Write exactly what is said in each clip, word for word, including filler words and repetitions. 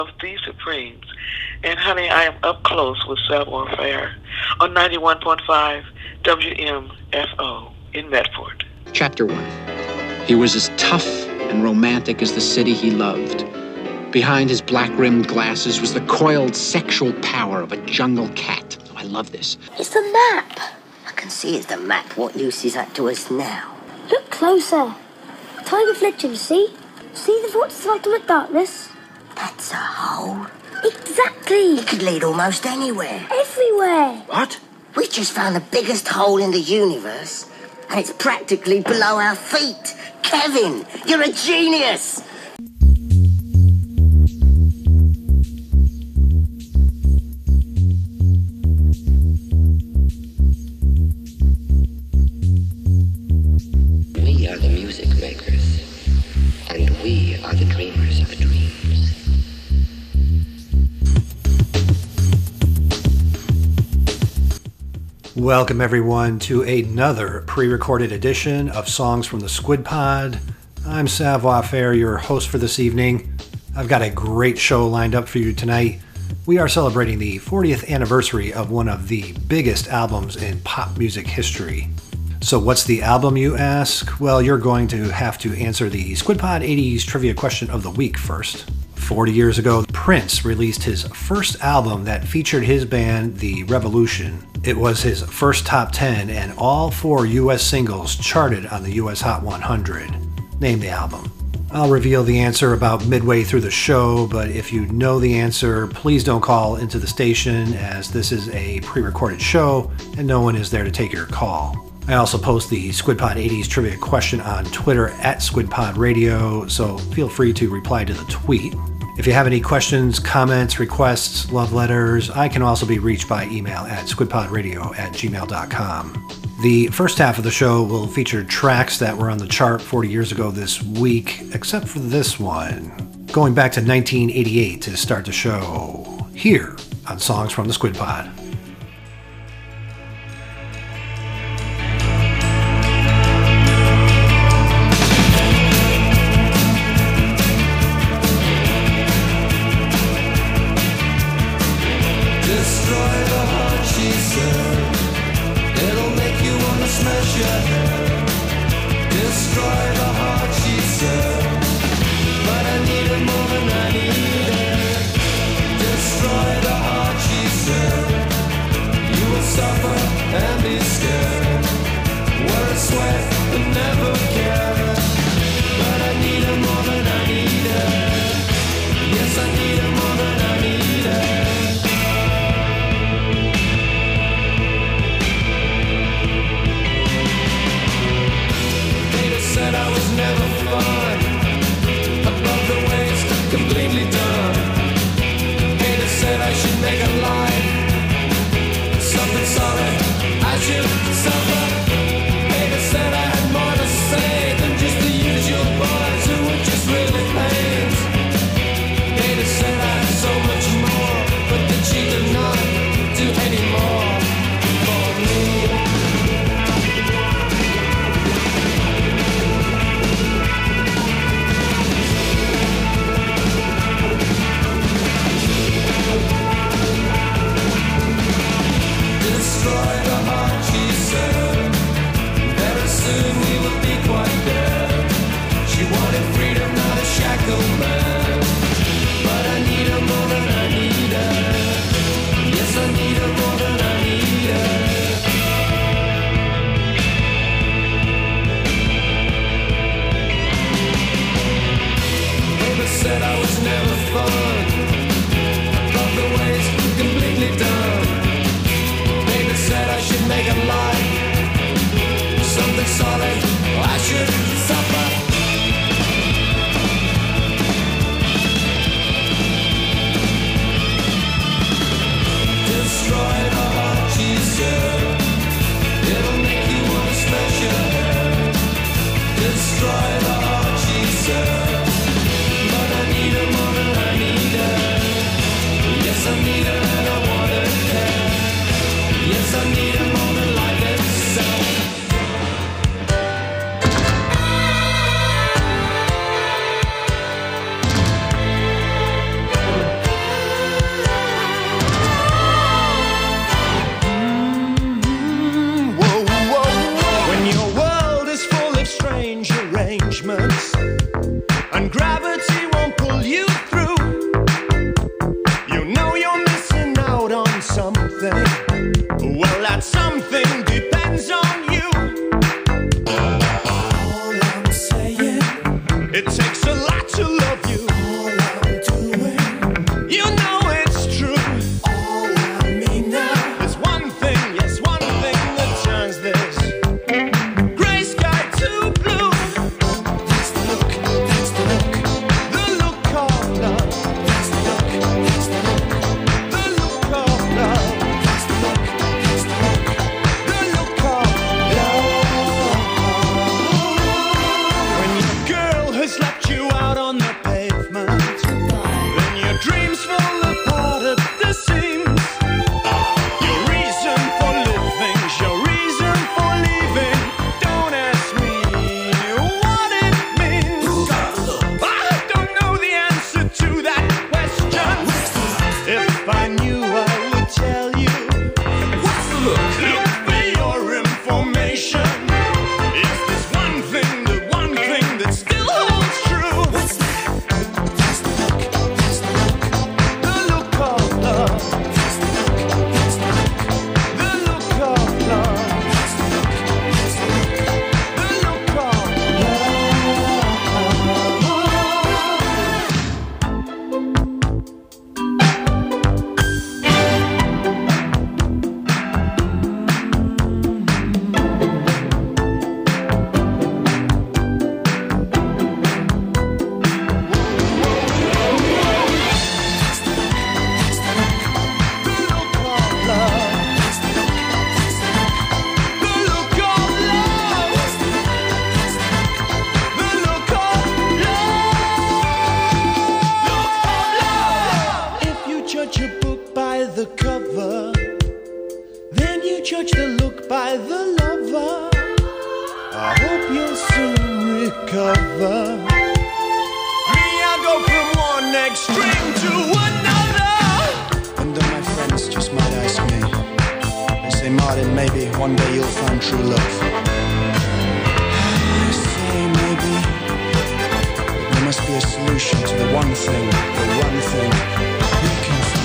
of the Supremes. And honey, I am up close with Savoir Faire on ninety-one point five W M F O in Medford. Chapter one. He was as tough and romantic as the city he loved. Behind his black-rimmed glasses was the coiled sexual power of a jungle cat. Oh, I love this. It's the map. I can see it's the map. What use is that to us now? Look closer. Tiny reflection, see? See the vortex of ultimate darkness? That's a hole. Exactly. It could lead almost anywhere. Everywhere. What? We just found the biggest hole in the universe, and it's practically below our feet. Kevin, you're a genius. We are the music makers, and we are the dreamers of dreams. Welcome everyone to another pre-recorded edition of Songs from the Squid Pod. I'm Savoir Faire, your host for this evening. I've got a great show lined up for you tonight. We are celebrating the fortieth anniversary of one of the biggest albums in pop music history. So what's the album, you ask? Well, you're going to have to answer the Squid Pod eighties trivia question of the week first. forty years ago, Prince released his first album that featured his band, The Revolution. It was his first top ten, and all four U S singles charted on the U S Hot one hundred. Name the album. I'll reveal the answer about midway through the show, but if you know the answer, please don't call into the station, as this is a pre-recorded show and no one is there to take your call. I also post the Squid Pod eighties trivia question on Twitter at Squid Pod Radio, so feel free to reply to the tweet. If you have any questions, comments, requests, love letters, I can also be reached by email at squidpodradio at gmail dot com. The first half of the show will feature tracks that were on the chart forty years ago this week, except for this one, going back to nineteen eighty-eight to start the show, here on Songs from the Squid Pod. Destroy the heart, she said. cover. Me, I go from one extreme to another. And then my friends just might ask me, they say, Martin, maybe one day you'll find true love. I say maybe, but there must be a solution to the one thing, the one thing we can find.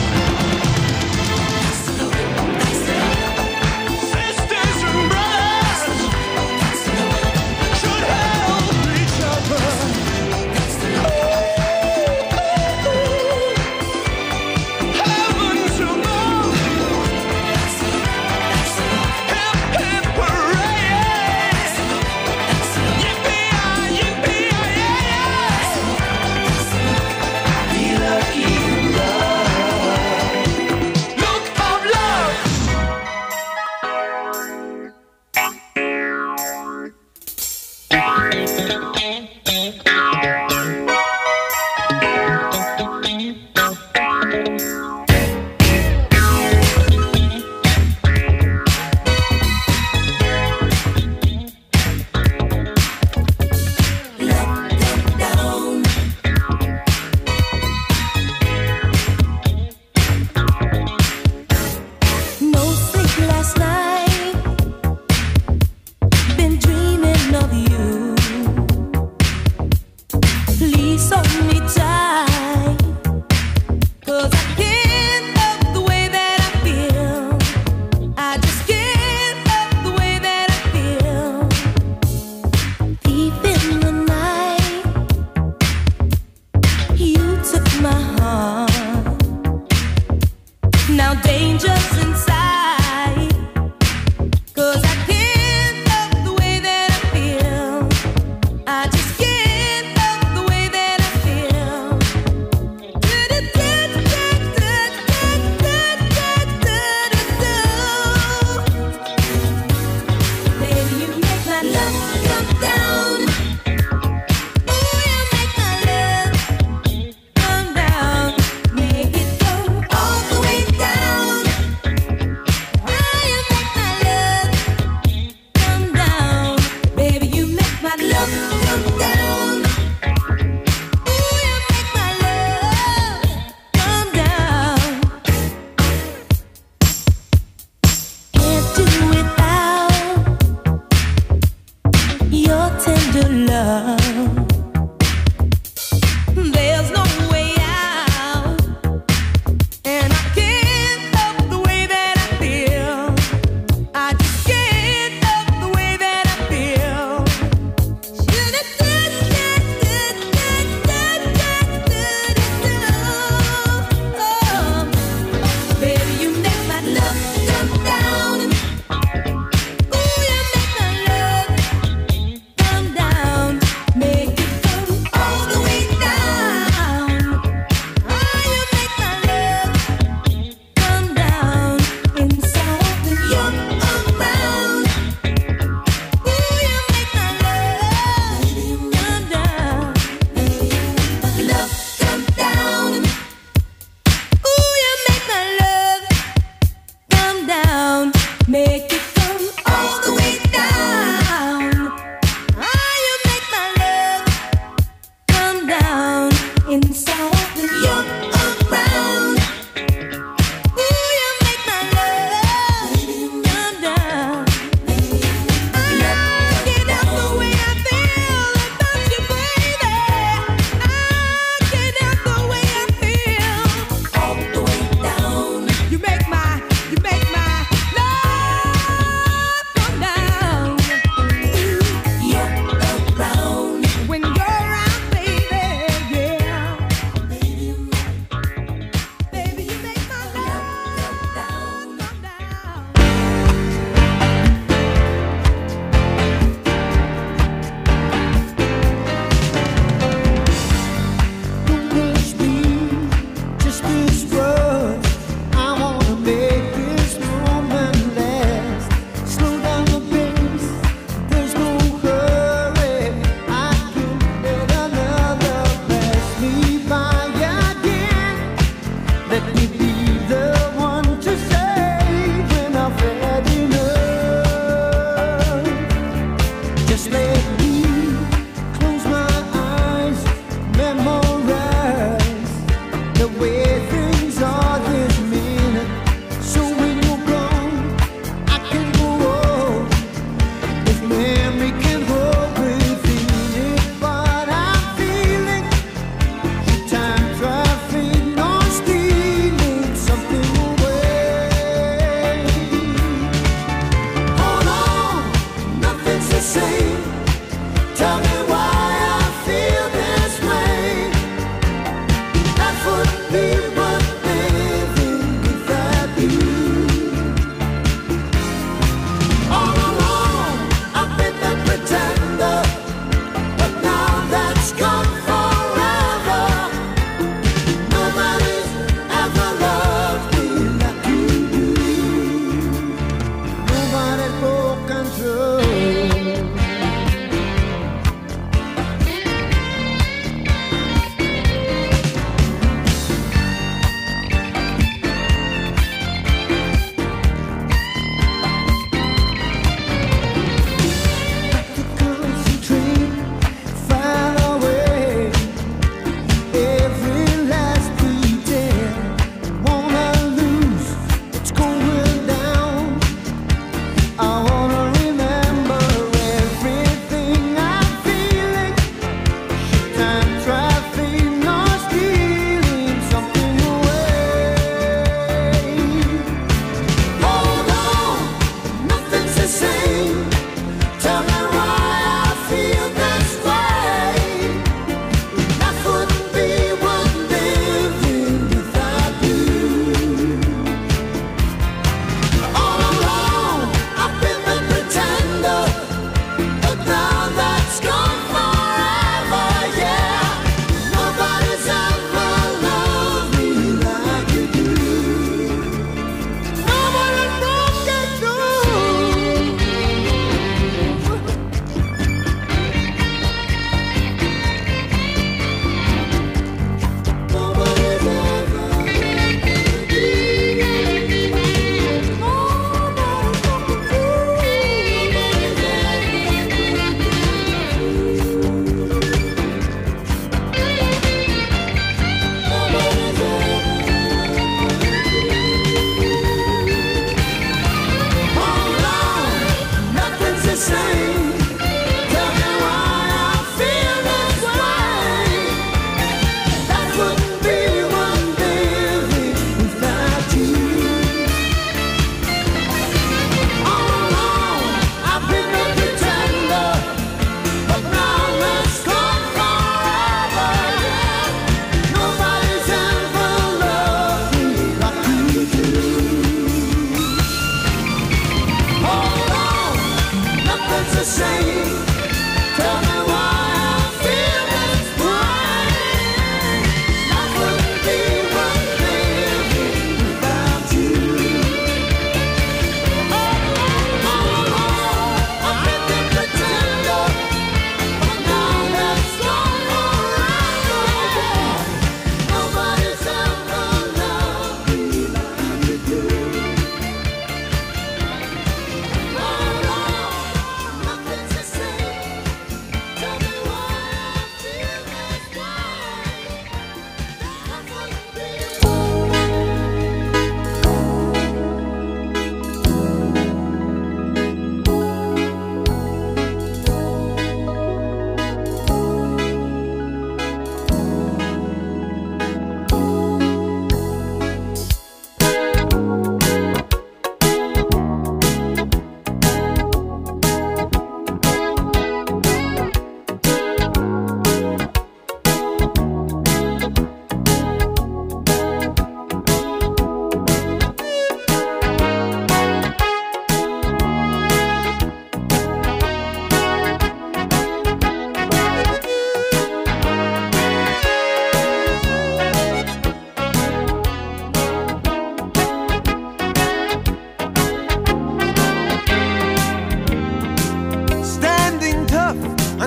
Just let me close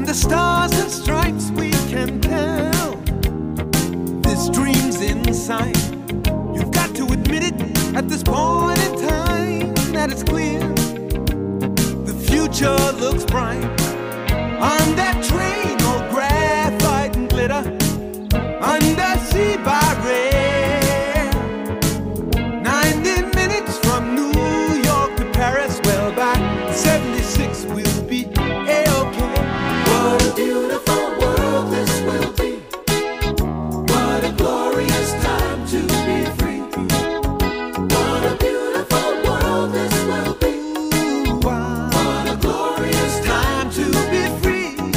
the stars and stripes we can tell this dream's in sight. You've got to admit it at this point in time that it's clear the future looks bright. On that train, all graphite and glitter, undersea by rail, ninety minutes from New York to Paris. Well, by seventy-six we'll be A-okay. What a beautiful world this will be. What a glorious time to be free. What a beautiful world this will be. What a glorious time to be free.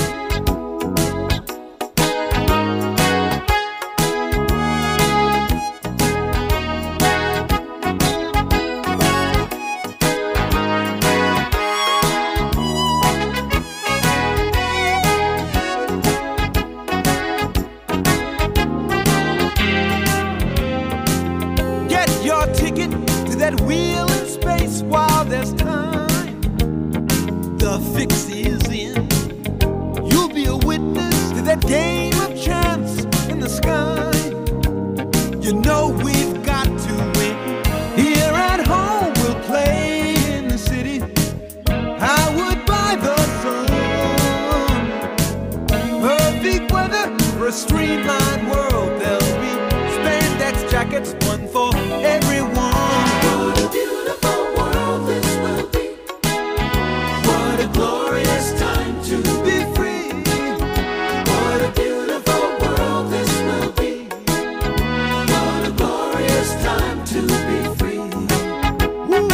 Get your ticket to that wheel in space while there's time. The fix is in. You'll be a witness to that game of chance in the sky. You know we've got to win. Here at home we'll play in the city. Howard by the sun. Perfect weather for a streamlined world. There'll be spandex jackets, one for everyone. What a beautiful world this will be. What a glorious time to be free. What a beautiful world this will be. What a glorious time to be free. Woo.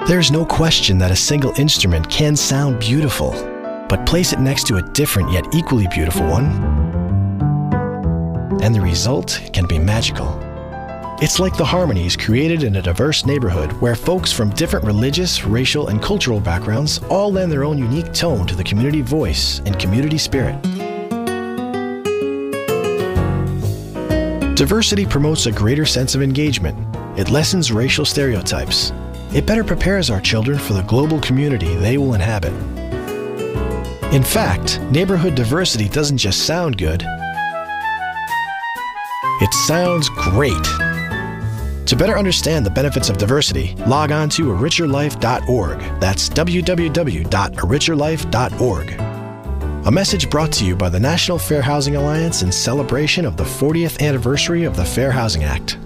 There's no question that a single instrument can sound beautiful, but place it next to a different yet equally beautiful one, and the result can be magical. It's like the harmonies created in a diverse neighborhood where folks from different religious, racial, and cultural backgrounds all lend their own unique tone to the community voice and community spirit. Diversity promotes a greater sense of engagement. It lessens racial stereotypes. It better prepares our children for the global community they will inhabit. In fact, neighborhood diversity doesn't just sound good, it sounds great. To better understand the benefits of diversity, log on to a richer life dot org. That's w w w dot a richer life dot org. A message brought to you by the National Fair Housing Alliance in celebration of the fortieth anniversary of the Fair Housing Act.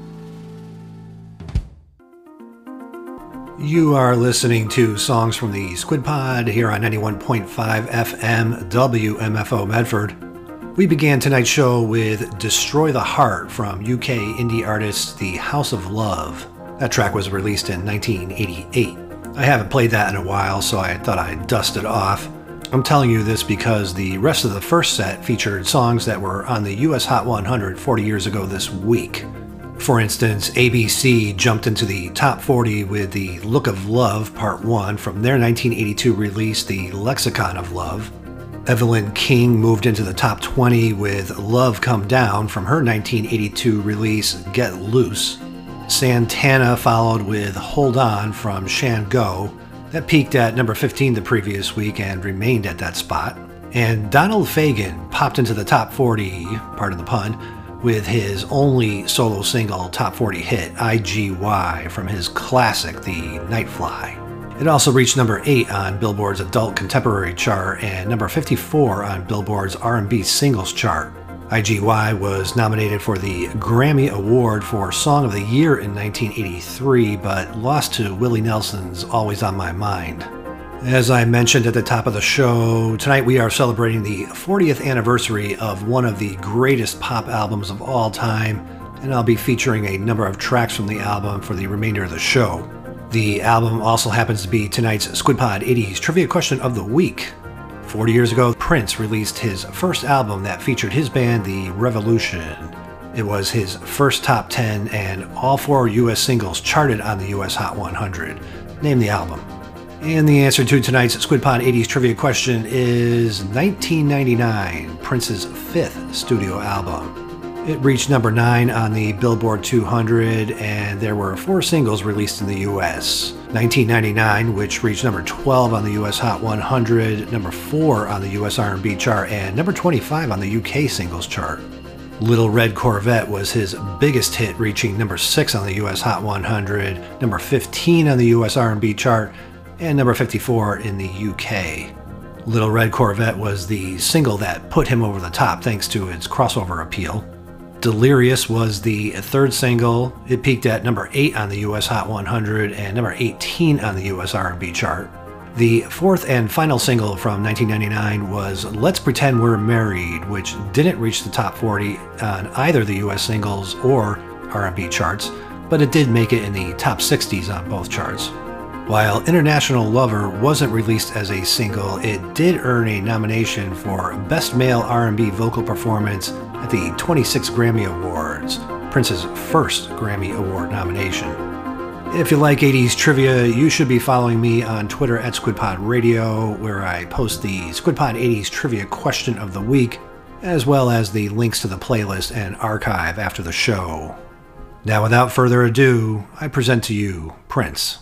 You are listening to Songs from the Squid Pod here on ninety-one point five F M W M F O Medford. We began tonight's show with Destroy the Heart from U K indie artist The House of Love. That track was released in nineteen eighty-eight. I haven't played that in a while, so I thought I'd dust it off. I'm telling you this because the rest of the first set featured songs that were on the U S Hot one hundred forty years ago this week. For instance, A B C jumped into the top forty with The Look of Love Part one from their nineteen eighty-two release, The Lexicon of Love. Evelyn King moved into the top twenty with Love Come Down from her nineteen eighty-two release, Get Loose. Santana followed with Hold On from Shango. That peaked at number fifteen the previous week and remained at that spot. And Donald Fagen popped into the top forty, pardon the pun, with his only solo single top forty hit, I G Y, from his classic, The Nightfly. It also reached number eight on Billboard's Adult Contemporary chart and number fifty-four on Billboard's R and B Singles chart. I G Y was nominated for the Grammy Award for Song of the Year in nineteen eighty-three, but lost to Willie Nelson's Always on My Mind. As I mentioned at the top of the show, tonight we are celebrating the fortieth anniversary of one of the greatest pop albums of all time, and I'll be featuring a number of tracks from the album for the remainder of the show. The album also happens to be tonight's SquidPod eighties Trivia Question of the Week. forty years ago, Prince released his first album that featured his band, The Revolution. It was his first top ten, and all four U S singles charted on the U S Hot one hundred. Name the album. And the answer to tonight's SquidPod eighties Trivia Question is nineteen ninety-nine, Prince's fifth studio album. It reached number nine on the Billboard two hundred, and there were four singles released in the U S. nineteen ninety-nine, which reached number twelve on the U S Hot one hundred, number four on the U S R and B chart, and number twenty-five on the U K singles chart. Little Red Corvette was his biggest hit, reaching number six on the U S Hot one hundred, number fifteen on the U S R and B chart, and number fifty-four in the U K. Little Red Corvette was the single that put him over the top thanks to its crossover appeal. Delirious was the third single. It peaked at number eight on the U S Hot one hundred and number eighteen on the U S R and B chart. The fourth and final single from nineteen ninety-nine was Let's Pretend We're Married, which didn't reach the top forty on either the U S singles or R and B charts, but it did make it in the top sixties on both charts. While International Lover wasn't released as a single, it did earn a nomination for Best Male R and B Vocal Performance at the twenty-sixth Grammy Awards, Prince's first Grammy Award nomination. If you like eighties trivia, you should be following me on Twitter at SquidPod Radio, where I post the SquidPod eighties Trivia Question of the Week, as well as the links to the playlist and archive after the show. Now, without further ado, I present to you Prince.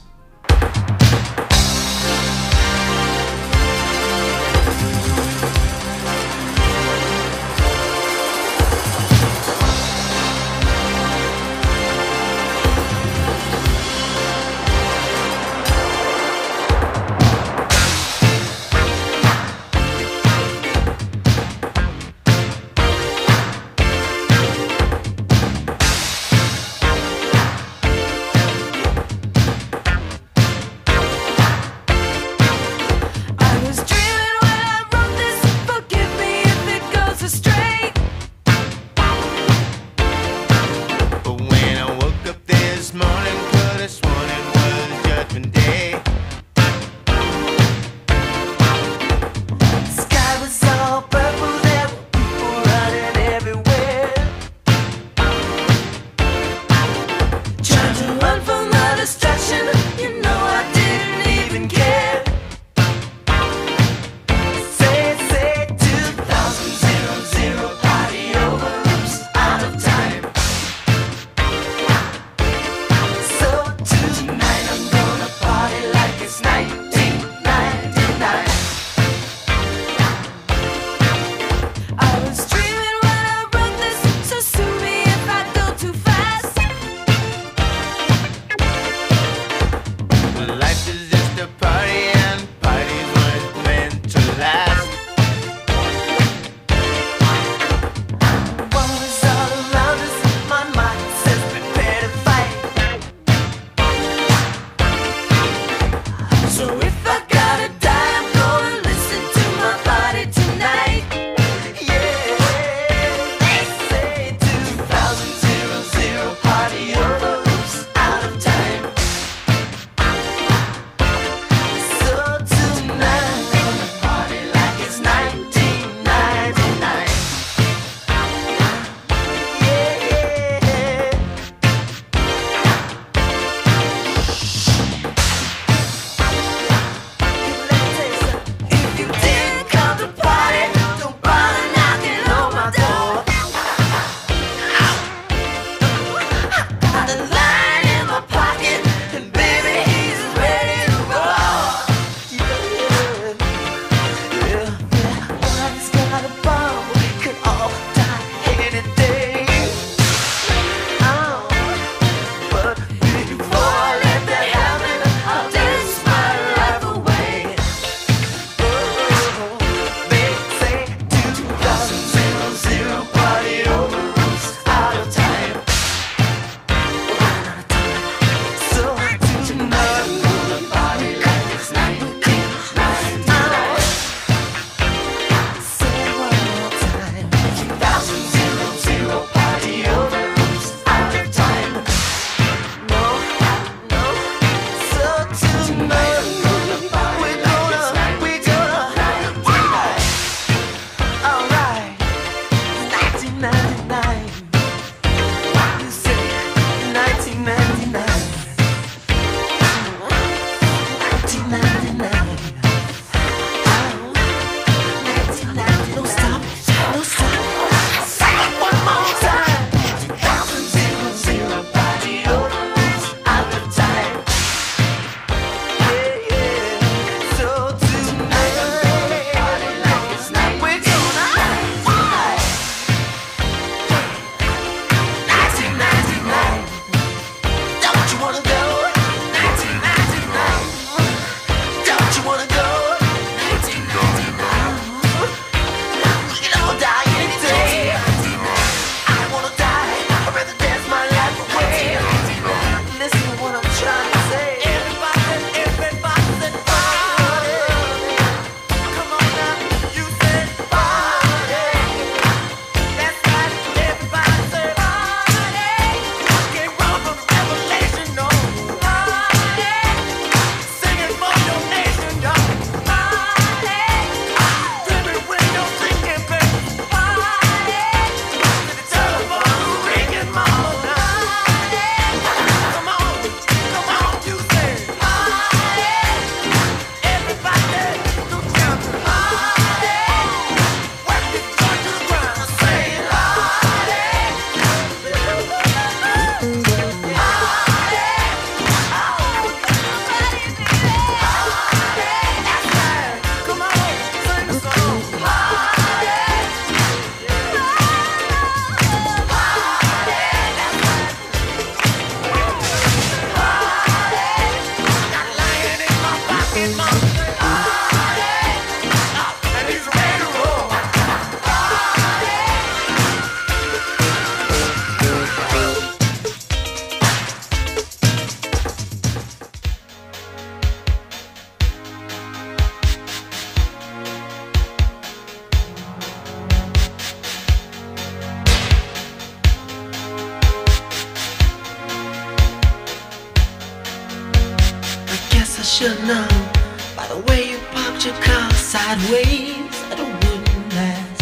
should know by the way you parked your car sideways that it wouldn't last.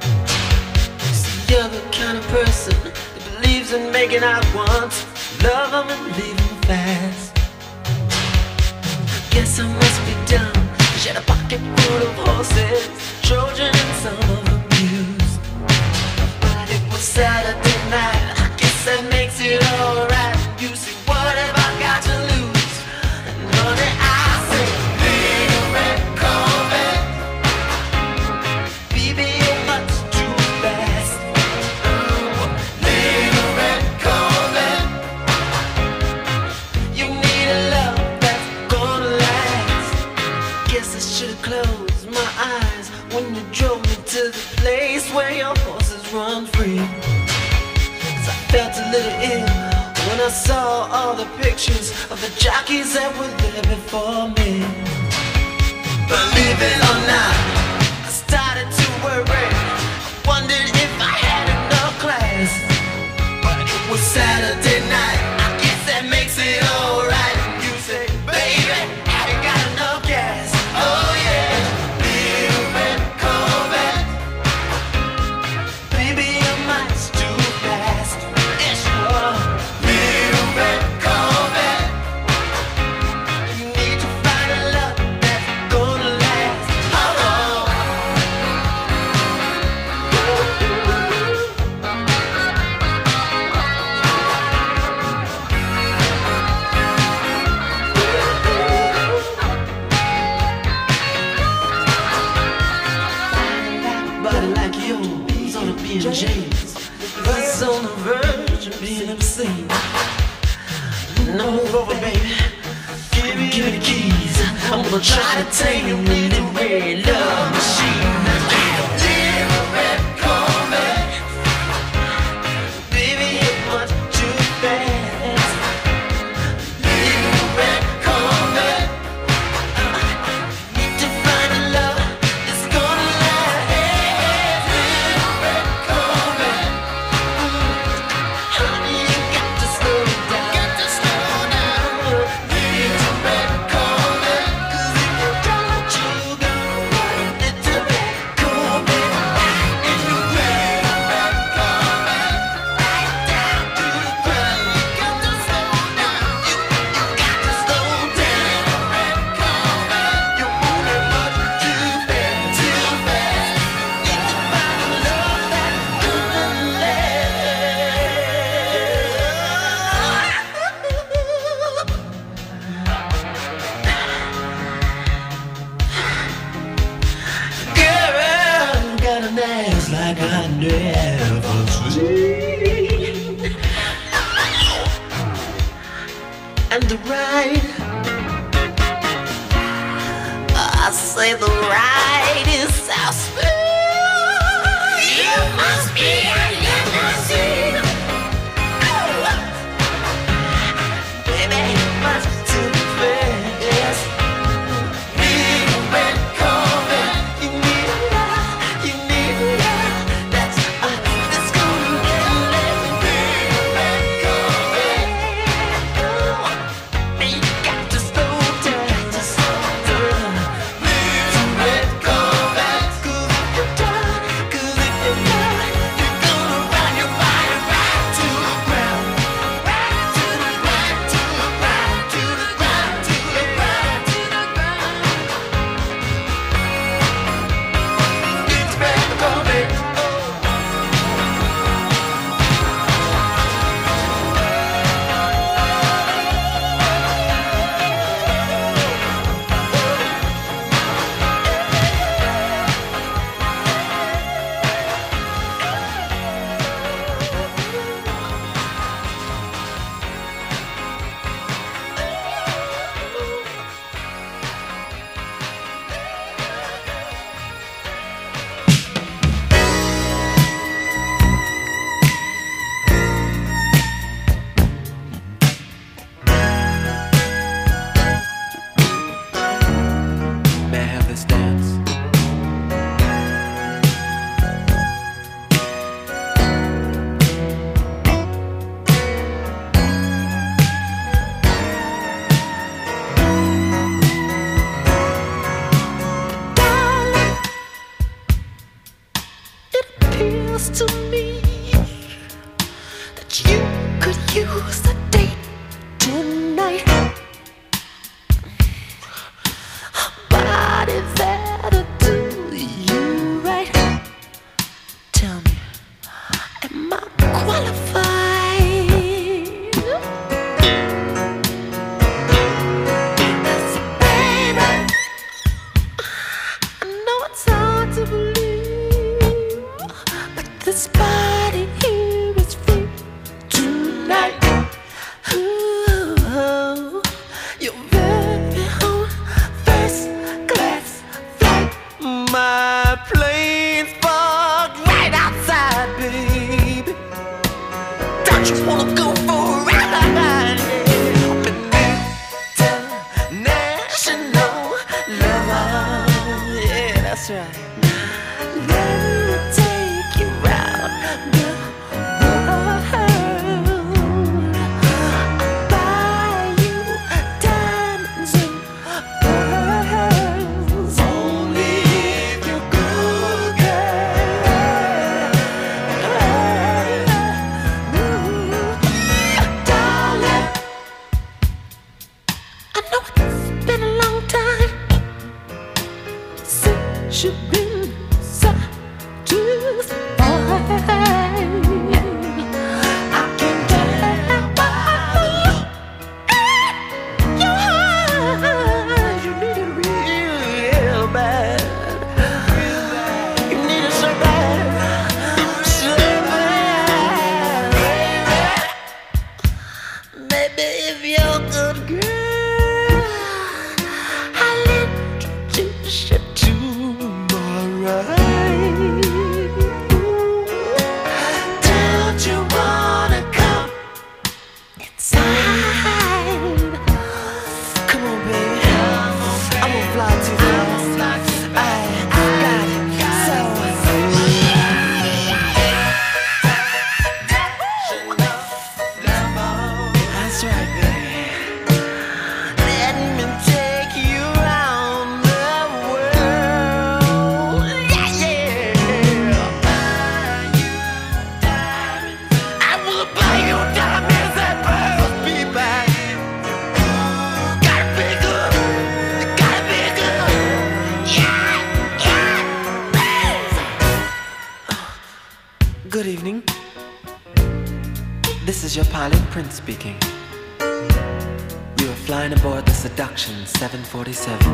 See, you're the kind of person that believes in making out once, love them and leave them fast. Guess I must be dumb. She had a pocket full of horses, Trojan and some of them used. But it was Saturday night, I guess that makes it alright. You see, what have I got to lose? And honey, I say guess I should have closed my eyes when you drove me to the place where your horses run free. 'Cause I felt a little ill when I saw all the pictures of the jockeys that were there before me. Believe it or not, I started to worry. I wondered if I had enough class. But it was Saturday night, I guess that makes it alright. You say, baby, I ain't got enough gas. Oh yeah, little red Corvette. Baby, your mind's too fast. Yeah, sure. Little red Corvette. You need to find a love that's gonna last. Oh, oh. Body like yours ought to be in chains. That's on the verge of being obscene. No, move over, baby. Give me, give me the keys. I'm gonna try to tame you in the red love machine. Little red Corvette. Baby, you're much too fast. Little red Corvette. Need to find a love that's gonna last. Little red Corvette. Honey, you got to slow down. Got to slow down. Little red Corvette. 'Cause if you don't, you gonna run. Little red Corvette. In the red, red Corvette. Right down to the ground. You got to slow down. You, you got to slow down. Red Corvette. You're moving much too fast, too fast. Need to find a love that's gonna last. Girl, got an ass like I never seen. And the ride, I say the ride is so smooth. You must be a limousine. Baby, you must too fast. Little red Corvette, you need a love, you need a love that's uh, that's gonna last. Little red Corvette, oh, you got to slow down, to slow down. Little red Corvette, 'cause if you're done, 'cause if you're done, you're gonna run your body That's right. Let me take you round the world. I'll buy you diamonds and pearls. Only if you're good, girl. Darling, I know it's been a long time since you've been satisfied. I can tell by the look in your eyes. You need it real bad. You need it so bad, so bad, baby. Maybe if you're a good girl, I'll introduce you to my right. Don't you wanna come inside? Come on, baby. I'm gonna fly too fast. I got it. So that's right, baby. Let me take you around the world. Yeah, yeah. I will buy you diamonds and pearls, baby. Gotta be good. Gotta be good. Yeah, yeah. Good evening. This is your pilot, Prince speaking. You are flying aboard the Seduction seven forty-seven.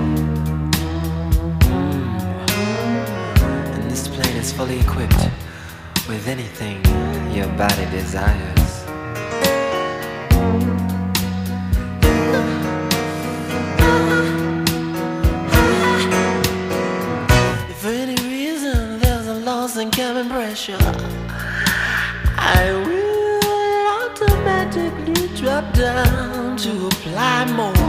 Mm. And this plane is fully equipped with anything your body desires. If for any reason there's a loss in cabin pressure, I will automatically drop down to apply more.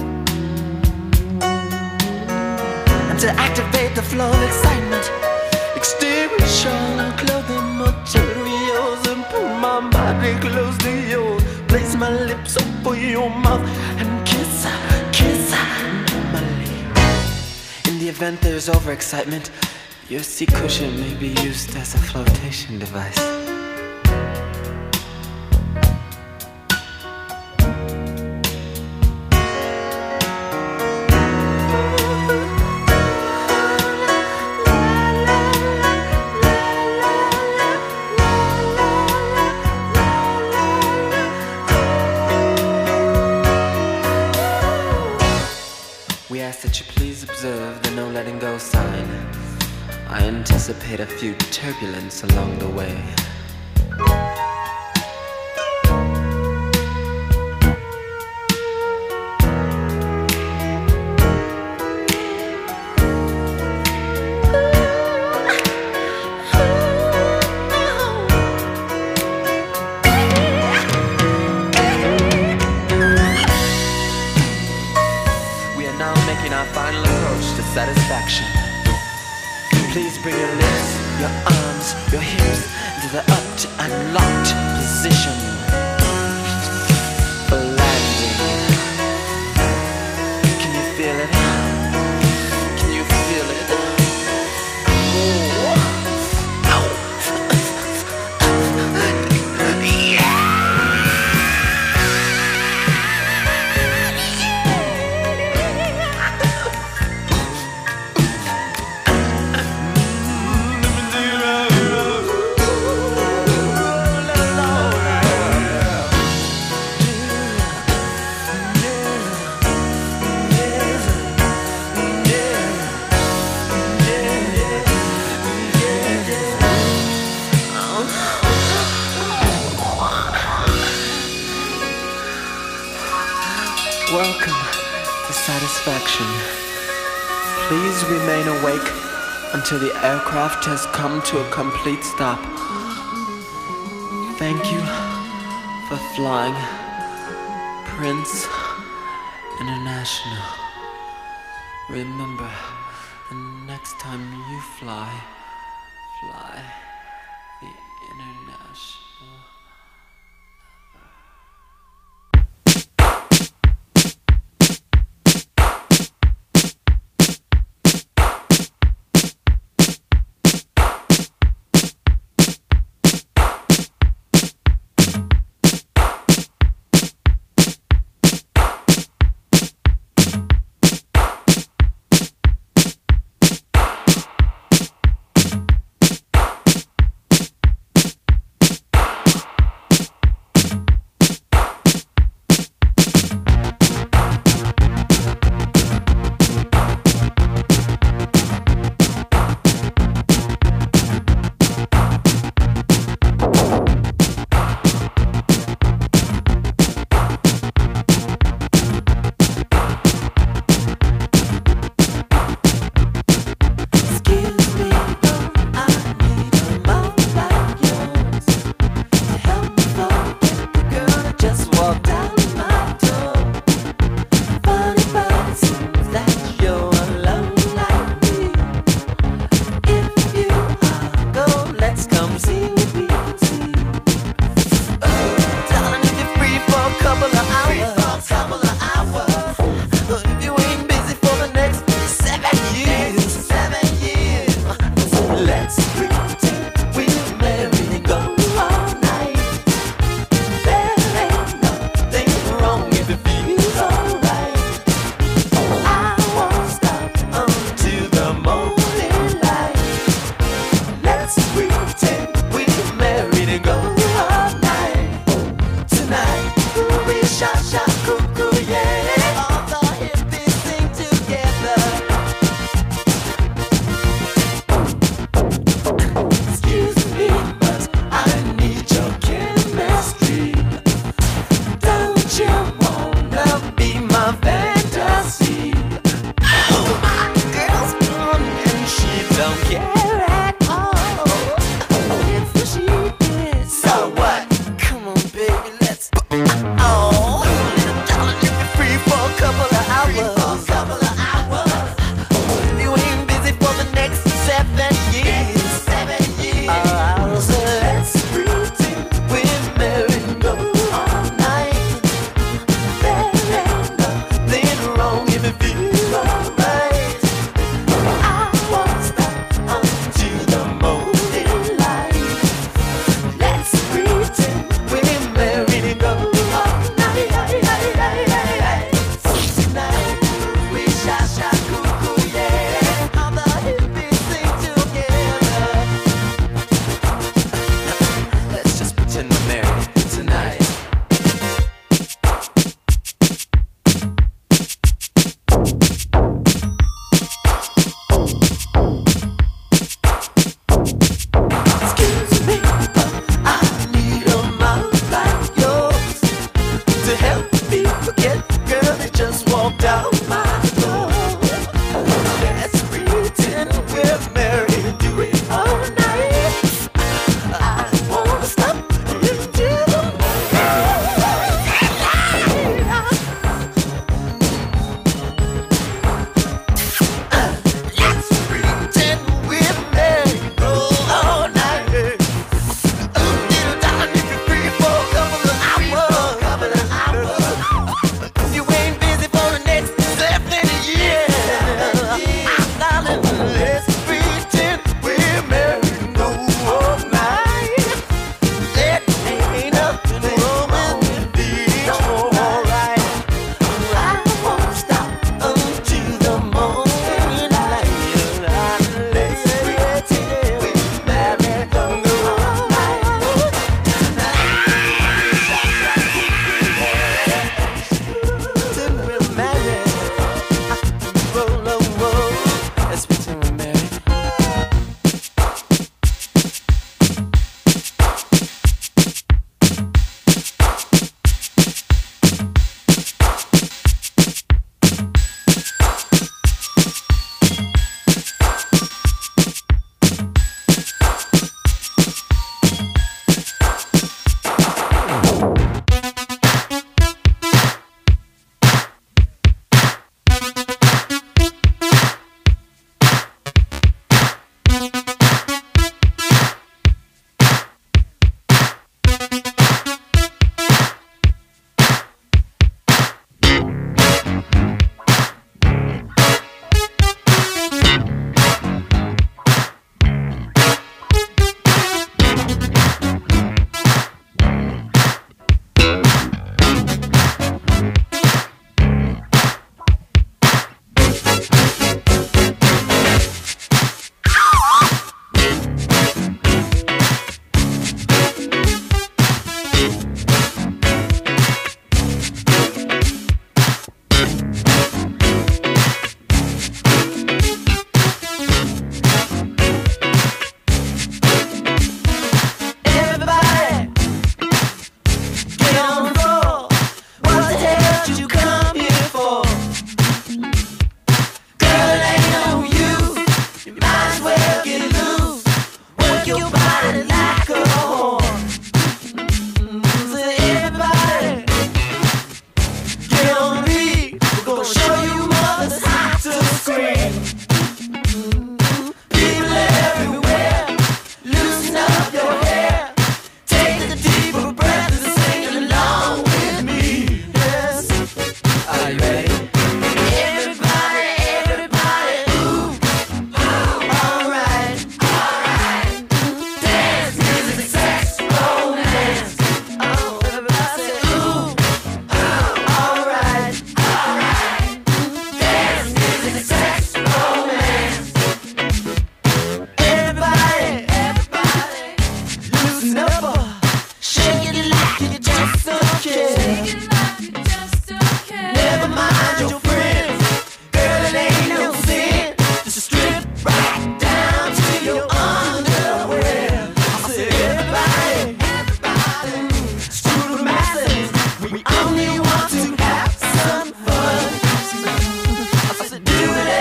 And to activate the flow of excitement, extinguish all clothing materials and pull my body close to yours. Place my lips over your mouth and kiss, kiss normally. In the event there's overexcitement, your seat cushion may be used as a flotation device. We ask that you please observe the no letting go sign. I anticipate a few turbulence along the way. Our final approach to satisfaction. Please bring your lips, your arms, your hips into the upped and locked position for landing. Can you feel it? Can you feel it? Oh. Ow. Yeah. Welcome to satisfaction. Please remain awake until the aircraft has come to a complete stop. Thank you for flying Prince International. Remember, And next time you fly, fly the international. If it feels alright, I won't stop.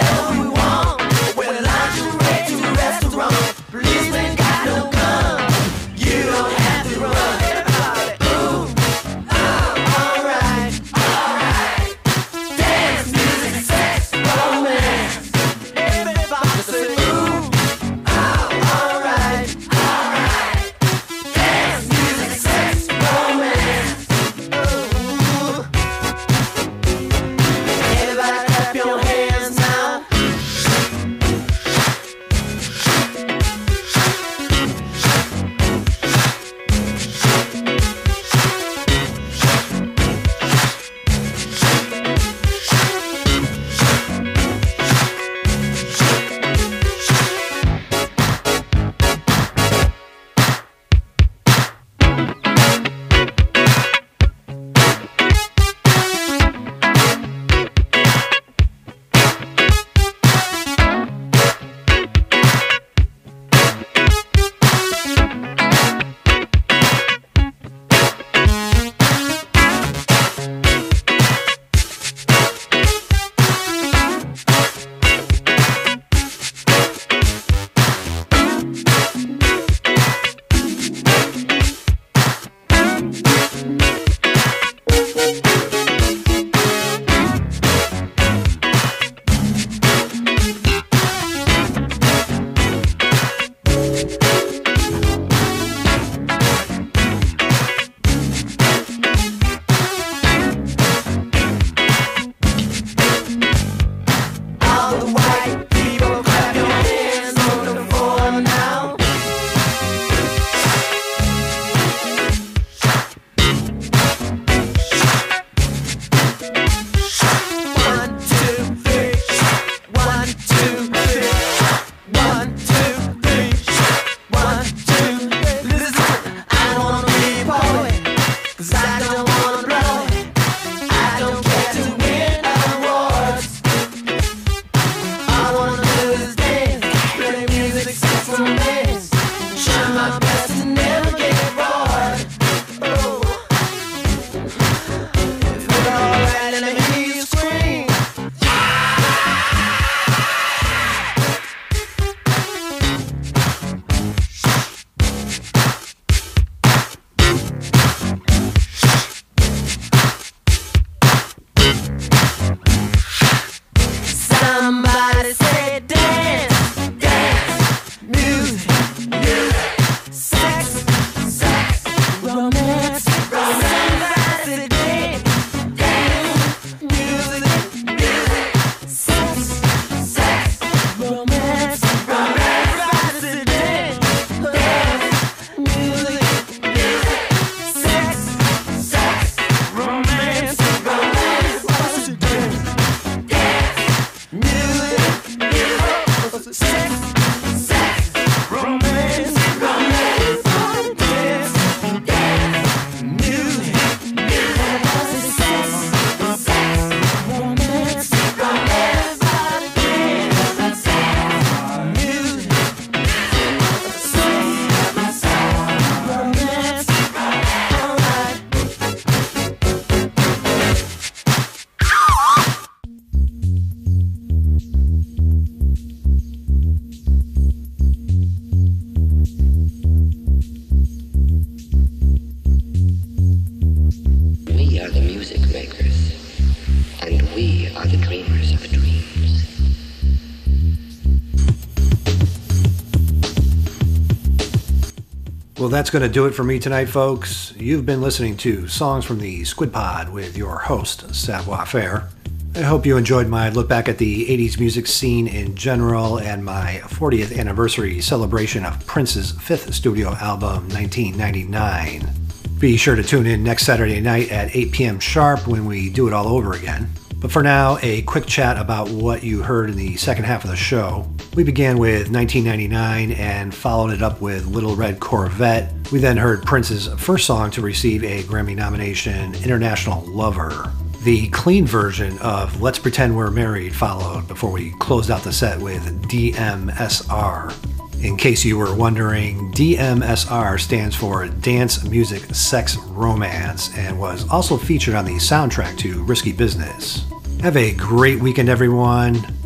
Well, that's going to do it for me tonight, folks. You've been listening to Songs from the Squid Pod with your host, Savoir Faire. I hope you enjoyed my look back at the eighties music scene in general and my fortieth anniversary celebration of Prince's fifth studio album, nineteen ninety-nine. Be sure to tune in next Saturday night at eight p.m. sharp when we do it all over again. But for now, a quick chat about what you heard in the second half of the show. We began with nineteen ninety-nine and followed it up with Little Red Corvette. We then heard Prince's first song to receive a Grammy nomination, International Lover. The clean version of Let's Pretend We're Married followed before we closed out the set with D M S R. In case you were wondering, D M S R stands for Dance Music Sex Romance and was also featured on the soundtrack to Risky Business. Have a great weekend, everyone.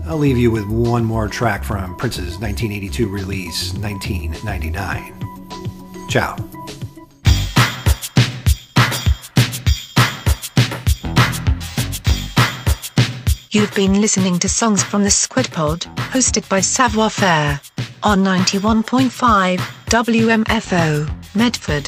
I'll leave you with one more track from Prince's nineteen eighty-two release, nineteen ninety-nine. Ciao. You've been listening to Songs from the Squid Pod, hosted by Savoir Faire, on ninety-one point five W M F O, Medford.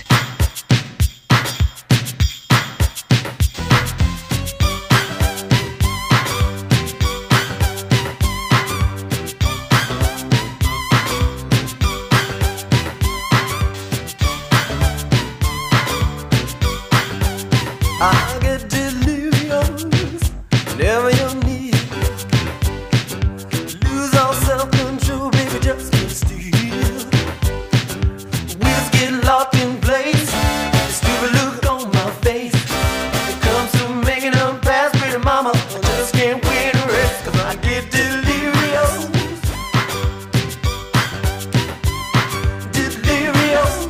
I get delirious whenever you're near. Lose all self-control, baby, just can't steal. Wheels get locked in place. The stupid look on my face. It comes to making a pass, pretty mama, I just can't win a race. 'Cause I get delirious. Delirious.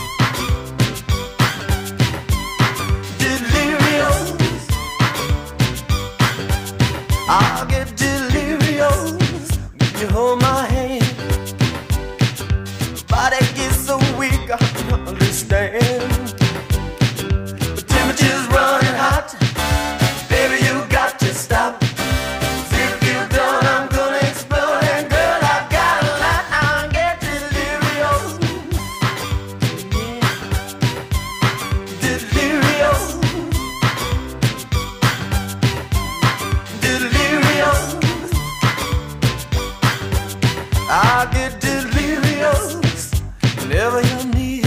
Delirious. I get delirious when you hold my hand. Body gets so weak I can't understand. The temperature's running hot. Baby, you got to stop. 'Cause if you're done, I'm gonna explode. And girl, I got a lot. I get delirious. Yeah. Delirious. Delirious. I get delirious whenever you're near.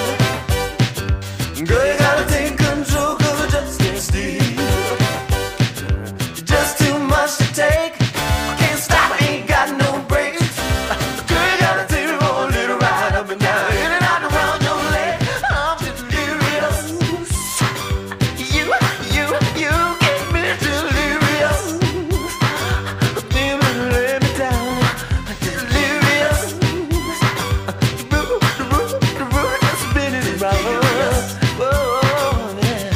Girl, you gotta take control, 'cause I just can't steal. You're just too much to take. I can't stop, I ain't got no brakes. Girl, you gotta take it for a little ride up and down, in and out around your leg. I'm delirious. You, you, you get me delirious. Baby, let me down. Delirious. The root, the root, the root is spinning around. Oh, yeah.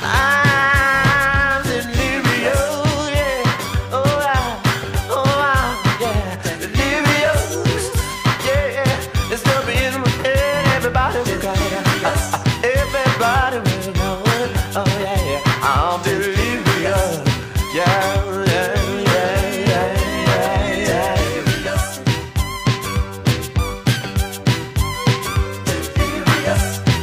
I'm delirious, yeah. Oh, I, oh, I, yeah. Delirious, yeah. It's up in my head. Everybody will go. Everybody will know. Oh, yeah, yeah. I'm delirious, yeah, yeah, yeah, yeah, yeah, yeah. Delirious.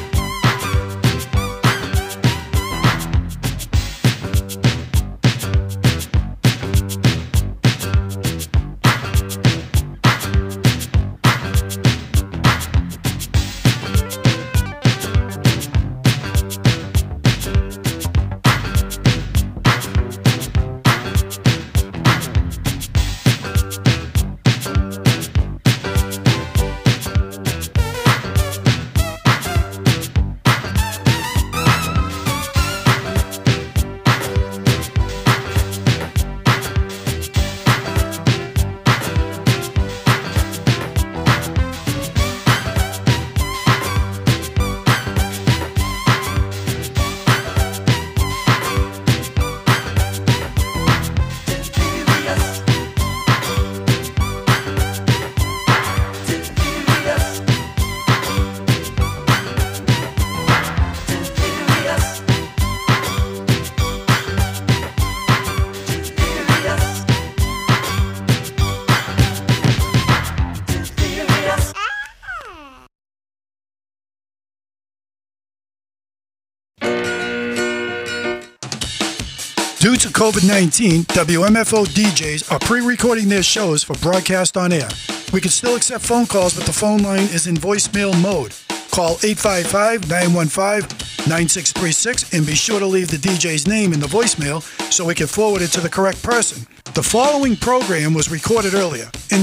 Due to COVID nineteen, W M F O D Js are pre-recording their shows for broadcast on air. We can still accept phone calls, but the phone line is in voicemail mode. Call eight five five, nine one five, nine six three six and be sure to leave the D J's name in the voicemail so we can forward it to the correct person. The following program was recorded earlier. Enjoy.